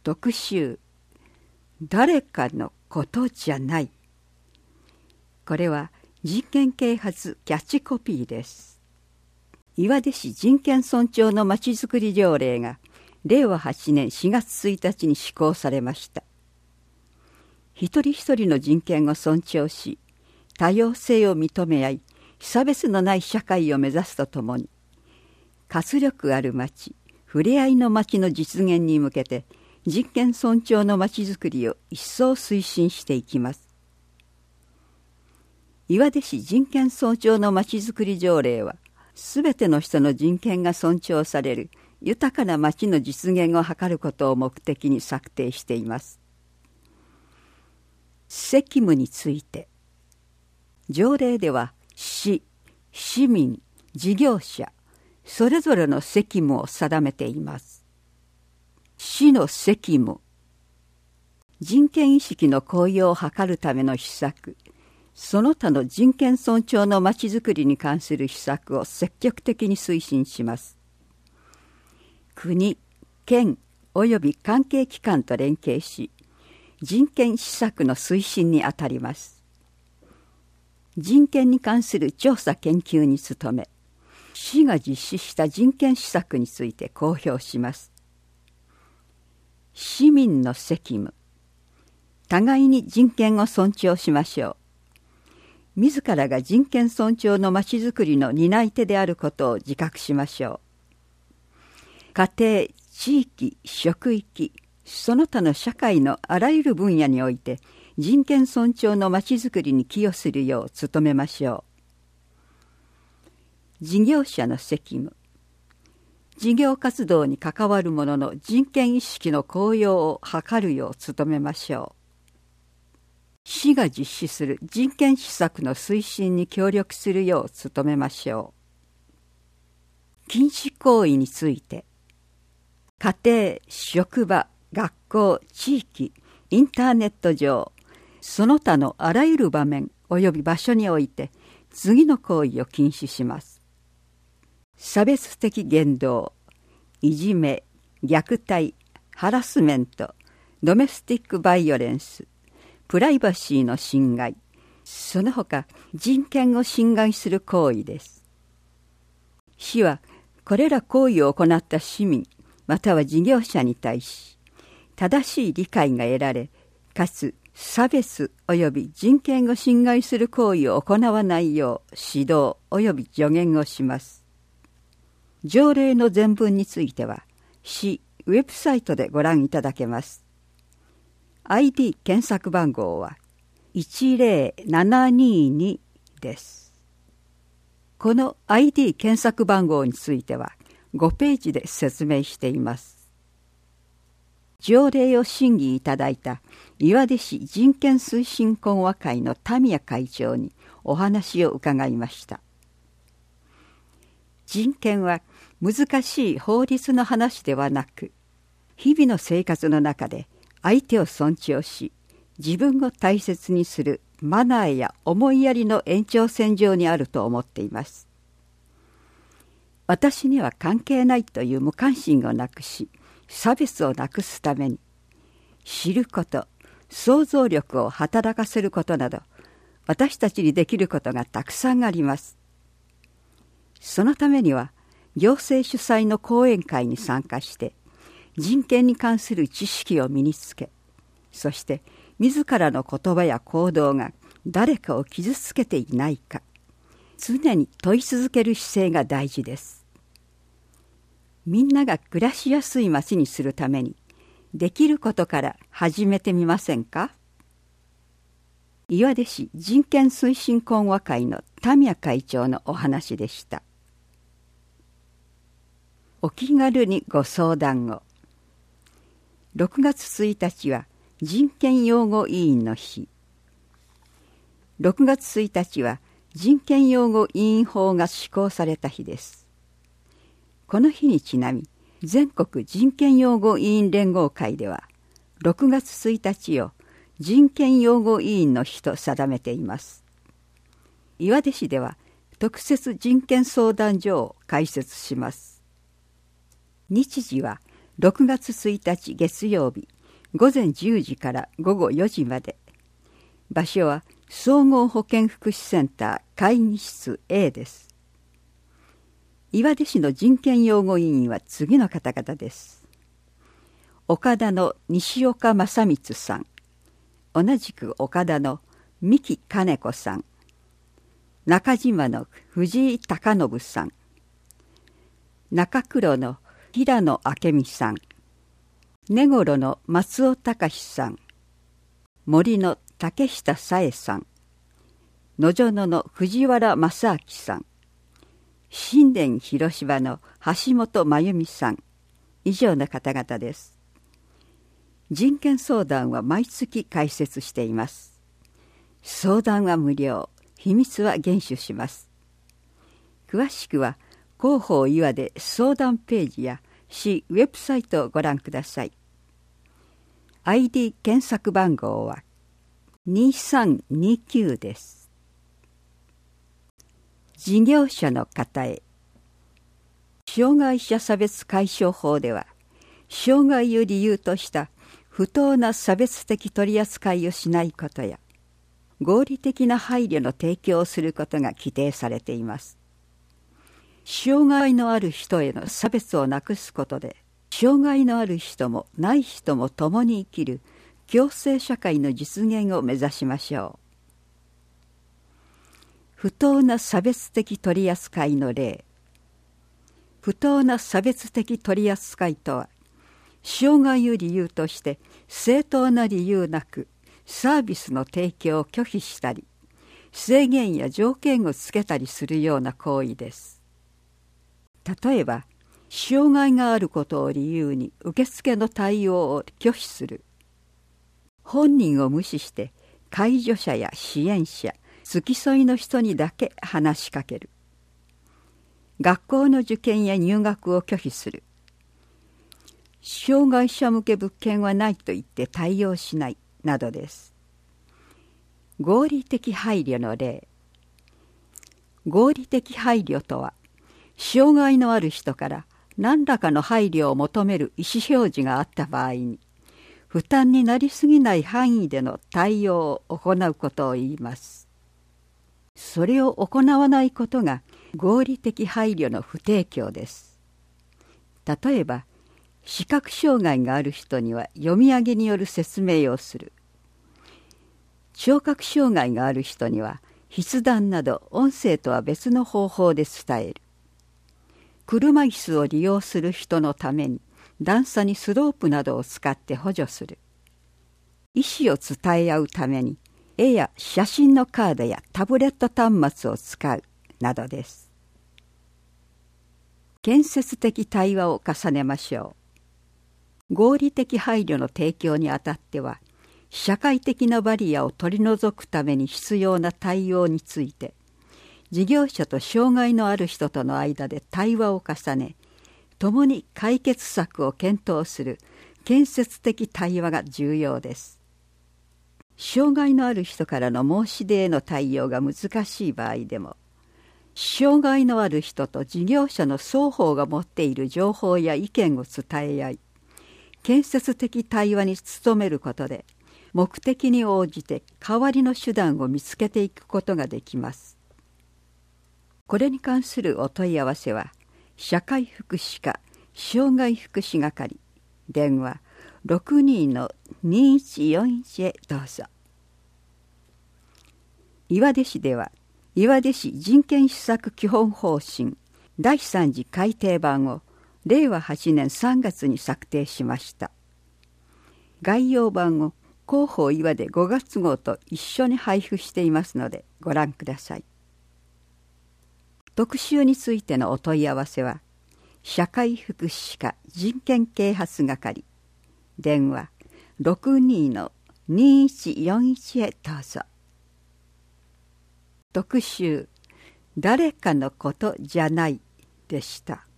特集、誰かのことじゃない。これは人権啓発キャッチコピーです。岩手市人権尊重のまちづくり条例が令和8年4月1日に施行されました。一人一人の人権を尊重し、多様性を認め合い、差別のない社会を目指すとともに、活力あるまち、ふれあいのまちの実現に向けて、人権尊重のまちづくりを一層推進していきます。岩手市人権尊重のまちづくり条例は、すべての人の人権が尊重される豊かなまちの実現を図ることを目的に策定しています。責務について、条例では市、市民、事業者、それぞれの責務を定めています。市の責務、人権意識の向上を図るための施策、その他の人権尊重のまちづくりに関する施策を積極的に推進します。国、県および関係機関と連携し、人権施策の推進にあたります。人権に関する調査研究に努め、市が実施した人権施策について公表します。市民の責務、互いに人権を尊重しましょう。自らが人権尊重のまちづくりの担い手であることを自覚しましょう。家庭、地域、職域、その他の社会のあらゆる分野において人権尊重のまちづくりに寄与するよう努めましょう。事業者の責務、事業活動に関わる者の人権意識の向上を図るよう努めましょう。市が実施する人権施策の推進に協力するよう努めましょう。禁止行為について、家庭、職場、学校、地域、インターネット上、その他のあらゆる場面及び場所において次の行為を禁止します。差別的言動、いじめ、虐待、ハラスメント、ドメスティックバイオレンス、プライバシーの侵害、その他人権を侵害する行為です。市はこれら行為を行った市民または事業者に対し、正しい理解が得られ、かつ差別及び人権を侵害する行為を行わないよう指導及び助言をします。条例の全文については、市ウェブサイトでご覧いただけます。ID 検索番号は10722です。この ID 検索番号については5ページで説明しています。条例を審議いただいた岩手市人権推進懇話会の田宮会長にお話を伺いました。人権は難しい法律の話ではなく、日々の生活の中で相手を尊重し、自分を大切にするマナーや思いやりの延長線上にあると思っています。私には関係ないという無関心をなくし、差別をなくすために、知ること、想像力を働かせることなど、私たちにできることがたくさんあります。そのためには、行政主催の講演会に参加して、人権に関する知識を身につけ、そして自らの言葉や行動が誰かを傷つけていないか、常に問い続ける姿勢が大事です。みんなが暮らしやすい街にするために、できることから始めてみませんか？岩手市人権推進懇話会の田宮会長のお話でした。お気軽にご相談を。6月1日は人権擁護委員の日。6月1日は人権擁護委員法が施行された日です。この日にちなみ、全国人権擁護委員連合会では、6月1日を人権擁護委員の日と定めています。岩手市では特設人権相談所を開設します。日時は 6月1日月曜日午前10時から午後4時まで。場所は総合保健福祉センター会議室 A です。岩出市の人権擁護委員は次の方々です。岡田の西岡正光さん、同じく岡田の三木金子さん、中島の藤井貴信さん、中黒の平野明美さん、根頃の松尾隆さん、森の竹下紗恵さん、野園の藤原正明さん、新田広芝の橋本真由美さん、以上の方々です。人権相談は毎月開設しています。相談は無料、秘密は厳守します。詳しくは広報岩出相談ページや市ウェブサイトをご覧ください。ID 検索番号は2329です。事業者の方へ。障害者差別解消法では、障害を理由とした不当な差別的取り扱いをしないことや、合理的な配慮の提供をすることが規定されています。障害のある人への差別をなくすことで、障害のある人もない人も共に生きる共生社会の実現を目指しましょう。不当な差別的取り扱いの例。不当な差別的取り扱いとは、障害を理由として正当な理由なくサービスの提供を拒否したり、制限や条件をつけたりするような行為です。例えば、障害があることを理由に受付の対応を拒否する。本人を無視して介助者や支援者、付き添いの人にだけ話しかける。学校の受験や入学を拒否する。障害者向け物件はないと言って対応しないなどです。合理的配慮の例。合理的配慮とは、障害のある人から何らかの配慮を求める意思表示があった場合に、負担になりすぎない範囲での対応を行うことを言います。それを行わないことが合理的配慮の不提供です。例えば、視覚障害がある人には読み上げによる説明をする。聴覚障害がある人には筆談など音声とは別の方法で伝える。車椅子を利用する人のために段差にスロープなどを使って補助する。意思を伝え合うために絵や写真のカードやタブレット端末を使うなどです。建設的対話を重ねましょう。合理的配慮の提供にあたっては、社会的なバリアを取り除くために必要な対応について、事業者と障害のある人との間で対話を重ね、共に解決策を検討する建設的対話が重要です。障害のある人からの申し出への対応が難しい場合でも、障害のある人と事業者の双方が持っている情報や意見を伝え合い、建設的対話に努めることで、目的に応じて代わりの手段を見つけていくことができます。これに関するお問い合わせは、社会福祉課障害福祉係、電話 62-2141 へどうぞ。岩出市では、岩出市人権施策基本方針第3次改訂版を令和8年3月に策定しました。概要版を広報岩出5月号と一緒に配布していますのでご覧ください。特集についてのお問い合わせは、社会福祉課人権啓発係、電話 62-2141 へどうぞ。特集、誰かのことじゃないでした。